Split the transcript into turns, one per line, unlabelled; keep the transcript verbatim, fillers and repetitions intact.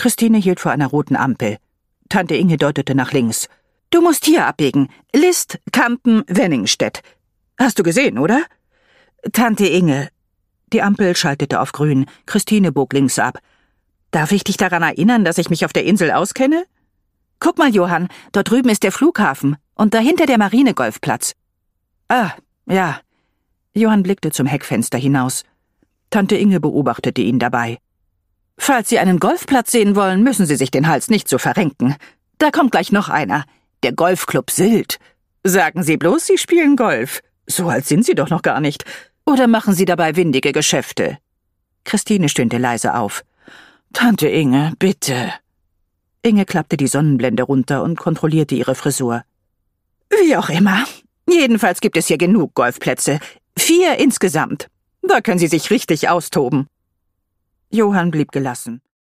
Christine hielt vor einer roten Ampel. Tante Inge deutete nach links. »Du musst hier abbiegen. List, Kampen, Wenningstedt. Hast du gesehen, oder?« »Tante Inge.« Die Ampel schaltete auf grün. Christine bog links ab. »Darf ich dich daran erinnern, dass ich mich auf der Insel auskenne? Guck mal, Johann, dort drüben ist der Flughafen und dahinter der Marinegolfplatz.« »Ah, ja.« Johann blickte zum Heckfenster hinaus. Tante Inge beobachtete ihn dabei. »Falls Sie einen Golfplatz sehen wollen, müssen Sie sich den Hals nicht so verrenken. Da kommt gleich noch einer. Der Golfclub Sylt. Sagen Sie bloß, Sie spielen Golf. So alt sind Sie doch noch gar nicht. Oder machen Sie dabei windige Geschäfte?« Christine stöhnte leise auf. »Tante Inge, bitte.« Inge klappte die Sonnenblende runter und kontrollierte ihre Frisur. »Wie auch immer. Jedenfalls gibt es hier genug Golfplätze. Vier insgesamt. Da können Sie sich richtig austoben.« Johann blieb gelassen.